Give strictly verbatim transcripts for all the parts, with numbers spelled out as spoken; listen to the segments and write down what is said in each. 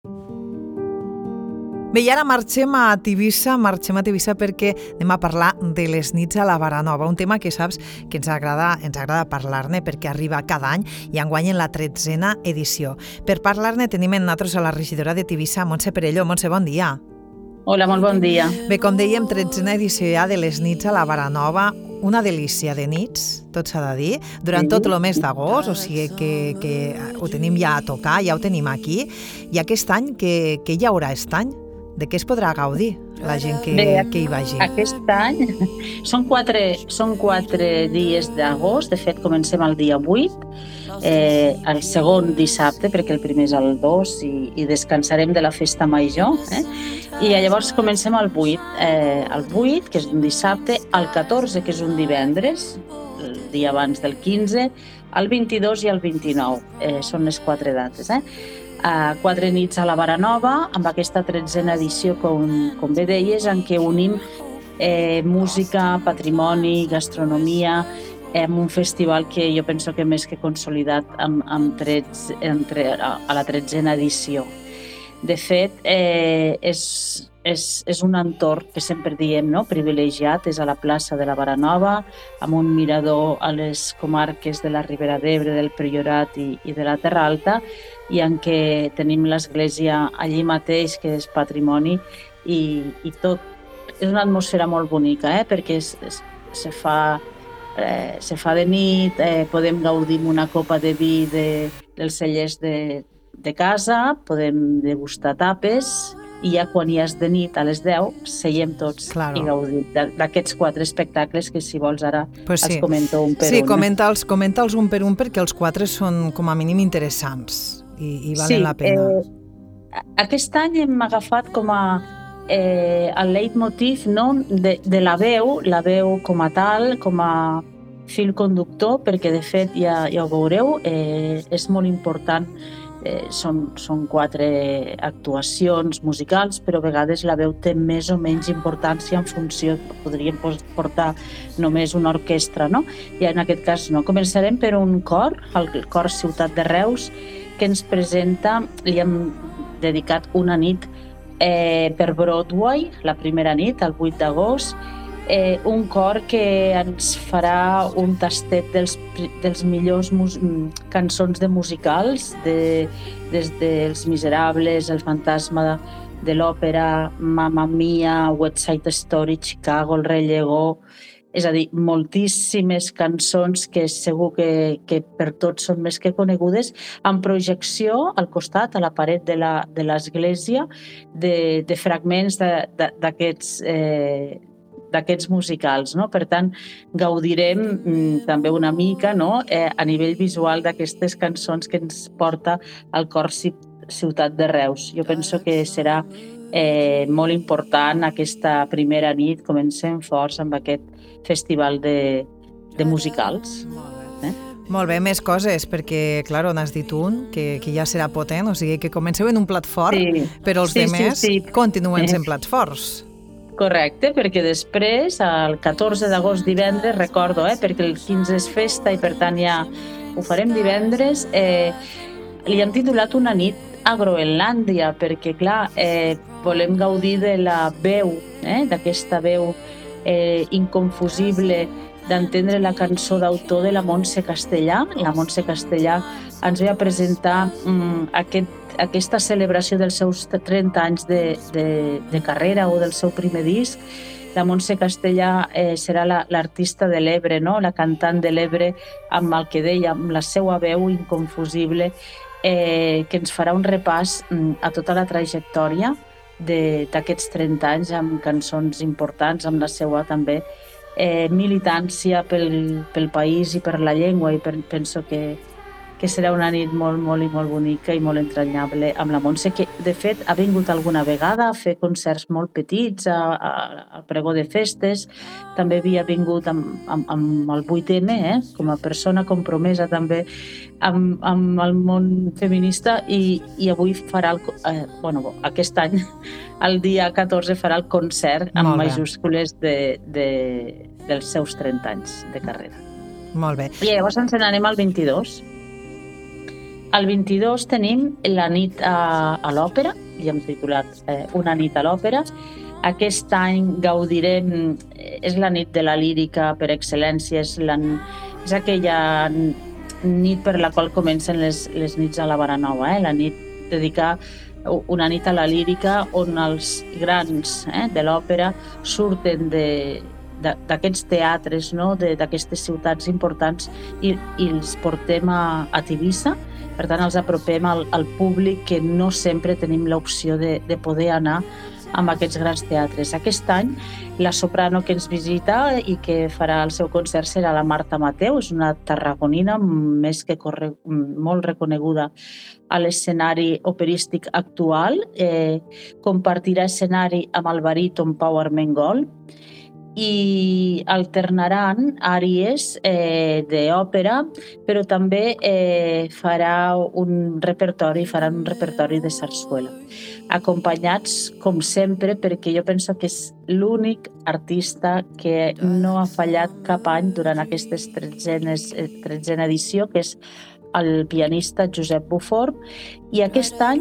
Bé, i ara marxem a Tivissa, marxem a Tivissa perquè anem a parlar de les nits a la Baranova, un tema que saps que ens agrada, ens agrada parlar-ne perquè arriba cada any i enguany en la tretzena edició. Per parlar-ne tenim en nosaltres a la regidora de Tivissa, Montse Perelló. Montse, bon dia. Hola, molt bon dia. Bé, com dèiem, tretzena edició ja de les nits a la Baranova, una delícia de nits, tot s'ha de dir, durant Sí. tot el mes d'agost, o sigui que, que ho tenim ja a tocar, ja ho tenim aquí. I aquest any, què, què hi haurà aquest any? De què es podrà gaudir la gent que, Bé, que hi vagi? Aquest any són quatre, són quatre dies d'agost, de fet comencem el dia vuit, eh, el segon dissabte, perquè el primer és el dos i, i descansarem de la festa major, eh? I llavors comencem el vuit, eh, el vuit, que és un dissabte, el catorze, que és un divendres, el dia abans del quinze, el vint-i-dos i el vint-i-nou, eh, són les quatre dates, eh? Uh, quatre nits a la Baranova, amb aquesta tretzena edició, com, com bé deies, en què unim eh, música, patrimoni, gastronomia, eh, en un festival que jo penso que més que consolidat amb, amb trets, entre, a, a la tretzena edició. De fet, eh, és, és, és un entorn que sempre diem, no? Privilegiat, és a la plaça de la Baranova, amb un mirador a les comarques de la Ribera d'Ebre, del Priorat i, i de la Terra Alta, i en què tenim l'església allí mateix, que és patrimoni, i, i tot és una atmosfera molt bonica, eh? Perquè es, es, se, fa, eh, se fa de nit, eh, podem gaudir amb una copa de vi de, dels cellers de, de casa, podem degustar tapes, i ja quan ja és de nit, a les deu, seiem tots Claro. i gaudim d'aquests quatre espectacles que, si vols, ara Pues sí. els comento un per sí, un. comenta'ls, comenta'ls un per un perquè els quatre són com a mínim interessants i, i valen sí, la pena. Eh, aquest any hem agafat com a eh, el leitmotiv, no? de, de la veu, la veu com a tal, com a fil conductor, perquè de fet ja, ja ho veureu, eh, és molt important. Eh, són, són quatre actuacions musicals, però a vegades la veu té més o menys importància en funció, podríem portar només una orquestra, no? I en aquest cas no. Començarem per un cor, el cor Ciutat de Reus, que ens presenta, li hem dedicat una nit eh, per Broadway, la primera nit, el vuit d'agost, Eh, un cor que ens farà un tastet dels, dels millors mus, cançons de musicals, de, des dels Miserables, El fantasma de, de l'òpera, Mamma Mia, West Side Story, Chicago, El rei Llegó, és a dir, moltíssimes cançons que segur que, que per tots són més que conegudes, amb projecció al costat, a la paret de la, de l'església, de, de fragments d'aquests eh, d'aquests musicals, no? Per tant, gaudirem mm, també una mica, no? eh, a nivell visual d'aquestes cançons que ens porta el cor Ciutat de Reus. Jo penso que serà eh, molt important aquesta primera nit, comencem forts amb aquest festival de, de musicals. Eh? Molt bé, més coses, perquè, clar, n'has dit un, que, que ja serà potent, o sigui que comenceu en un plat fort, Sí. però els Sí, demés sí, sí. continuen Eh. sent plats forts. Correcte, perquè després, el catorze d'agost, divendres, recordo, eh, perquè el quinze és festa i per tant ja ho farem divendres, eh, li hem titulat una nit a Groenlàndia, perquè clar, eh, volem gaudir de la veu, eh, d'aquesta veu eh, inconfusible, d'entendre la cançó d'autor de la Montse Castellà. La Montse Castellà ens ve a presentar mm, aquest aquesta celebració dels seus trenta anys de, de, de carrera o del seu primer disc. La Montse Castellà eh, serà l'artista la, de l'Ebre, no? La cantant de l'Ebre, amb el que deia, amb la seva veu inconfusible, eh, que ens farà un repàs mm, a tota la trajectòria d'aquests trenta anys, amb cançons importants, amb la seva també eh, militància pel, pel país i per la llengua, i per, penso que que serà una nit molt, molt i molt bonica i molt entranyable amb la Montse, que de fet ha vingut alguna vegada a fer concerts molt petits, a, a, a pregó de festes, també havia vingut amb, amb, amb el vuit eme, eh? Com a persona compromesa també amb, amb el món feminista, i, i avui farà, el, eh, bueno, aquest any, el dia catorze, farà el concert amb majúscules de, de, dels seus trenta anys de carrera. Molt bé. I llavors ens n'anem al vint-i-dos. el vint-i-dos tenim la nit a, a l'òpera, i hem titulat eh, Una nit a l'òpera. Aquest any gaudirem, és la nit de la lírica per excel·lència, és, la, és aquella nit per la qual comencen les, les nits a la Baranova, eh? La nit dedicada una nit a la lírica on els grans eh, de l'òpera surten de, de, d'aquests teatres, no? D'aquestes ciutats importants i, i els portem a, a Tivissa. Per tant, els apropem al, al públic que no sempre tenim l'opció de, de poder anar amb aquests grans teatres. Aquest any, la soprano que ens visita i que farà el seu concert serà la Marta Mateu, és una tarragonina més que corre, molt reconeguda a l'escenari operístic actual. Eh, compartirà escenari amb el baríton Pau Armengol i alternaran àries eh, d'òpera, però també eh, farà un repertori, faran un repertori de sarsuela, acompanyats, com sempre, perquè jo penso que és l'únic artista que no ha fallat cap any durant aquestes tretzenes, tretzena edició, que és el pianista Josep Bufort, i aquest any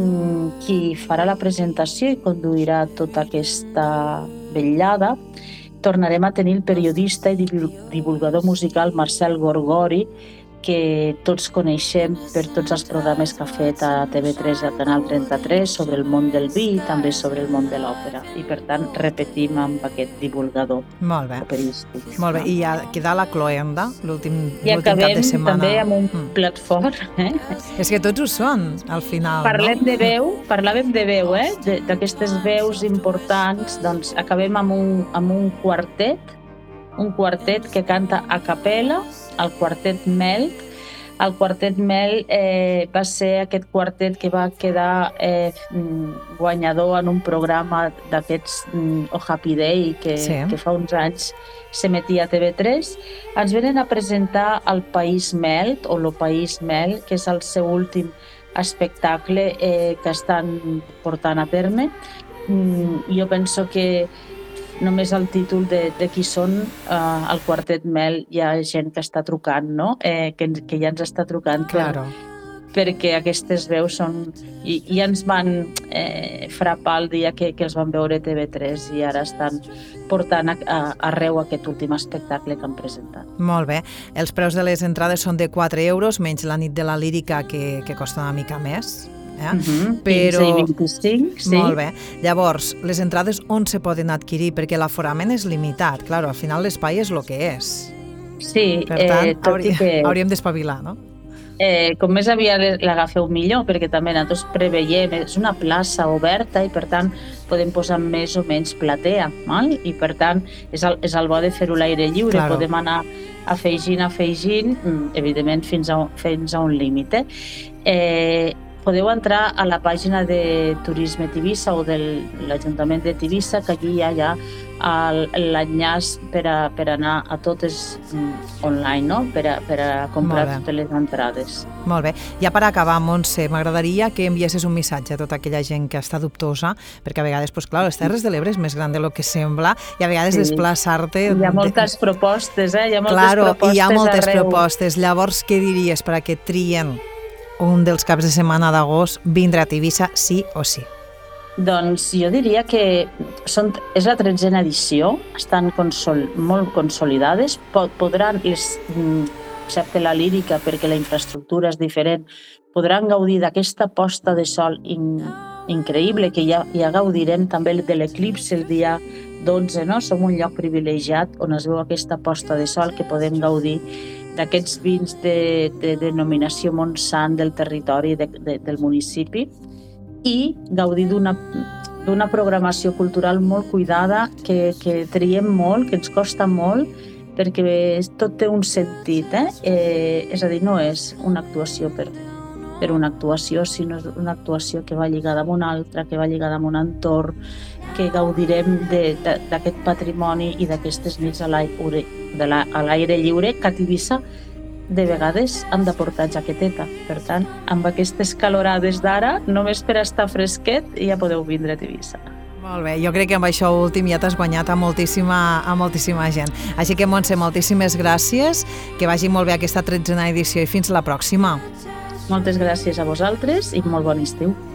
qui farà la presentació i conduirà tota aquesta vetllada tornarem a tenir el periodista i divulgador musical Marcel Gorgori, que tots coneixem per tots els programes que ha fet a T V tres i al Canal trenta-tres sobre el món del vi i també sobre el món de l'òpera. I, per tant, repetim amb aquest divulgador Molt bé. operístic. Molt bé. I ja queda la cloenda, l'últim, I l'últim cap de setmana. també amb un mm. plat fort. Eh? És que tots ho són, al final, Parlem no? de veu, parlàvem de veu, eh? De, d'aquestes veus importants, doncs acabem amb un, amb un quartet, un quartet que canta a capella, el quartet Melt. El quartet Melt eh, va ser aquest quartet que va quedar eh, guanyador en un programa d'aquests mm, O Happy Day que, Sí. que fa uns anys s'emetia a T V tres. Ens venen a presentar el País Melt, o lo País Melt, que és el seu últim espectacle eh, que estan portant a terme. Mm, jo penso que només el títol de, de qui són eh, el quartet Mel, hi ha gent que està trucant, no? Eh, que, que ja ens està trucant per, Claro. perquè aquestes veus són... I, i ens van eh, frapar el dia que, que els van veure a T V tres i ara estan portant a, a, arreu aquest últim espectacle que han presentat. Molt bé. Els preus de les entrades són de quatre euros, menys la nit de la lírica, que, que costa una mica més. Eh? Uh-huh. Però... quinze i vint-i-cinc, sí. Molt bé. Llavors, les entrades on se poden adquirir? Perquè l'aforament és limitat. Claro, al final l'espai és el que és. Sí, Per tant, eh, tot hauria, i que... hauríem d'espavilar, no? Eh, com més aviat l'agafeu millor, perquè també nosaltres preveiem, és una plaça oberta i per tant podem posar més o menys platea, val? I per tant és el, és el bo de fer-ho a l'aire lliure, Claro. podem anar afegint, afegint, evidentment fins a, fins a un límit. Eh? Eh, podeu entrar a la pàgina de Turisme Tivissa o de l'Ajuntament de Tivissa, que allí hi ha l'enllaç per, a, per anar a totes mm, online, no? per, a, per a comprar Molt bé. totes les entrades. Molt bé. Ja per acabar, Montse, m'agradaria que enviessis un missatge a tota aquella gent que està dubtosa, perquè a vegades, pues, clar, les Terres de l'Ebre és més gran de lo que sembla i a vegades Sí. desplaçar-te... Hi ha moltes propostes, eh? Hi ha moltes Claro, propostes hi ha moltes arreu. propostes. Llavors, què diries per a que trien un dels caps de setmana d'agost vindre a Tivissa sí o sí? Doncs jo diria que són, és la tretzena edició, estan consol, molt consolidades, podran, les, excepte la lírica, perquè la infraestructura és diferent, podran gaudir d'aquesta posta de sol in, increïble, que ja, ja gaudirem també de l'eclipsi el dia dotze, no? Som un lloc privilegiat on es veu aquesta posta de sol que podem gaudir d'aquests vins de, de denominació Montsant del territori de, de, del municipi i gaudir d'una d'una programació cultural molt cuidada, que, que triem molt, que ens costa molt, perquè tot té un sentit. Eh? Eh, és a dir, no és una actuació per, per una actuació, sinó una actuació que va lligada amb una altra, que va lligada amb un entorn, que gaudirem d'aquest patrimoni i d'aquestes nits a l'aire, de la, a l'aire lliure, que a Tivissa de vegades han de portar jaqueteta. Per tant, amb aquestes calorades d'ara, només per estar fresquet ja podeu vindre a Tivissa. Molt bé, jo crec que amb això últim ja t'has guanyat a moltíssima, a moltíssima gent. Així que, Montse, moltíssimes gràcies, que vagi molt bé aquesta tretzena edició i fins la pròxima. Moltes gràcies a vosaltres i molt bon estiu.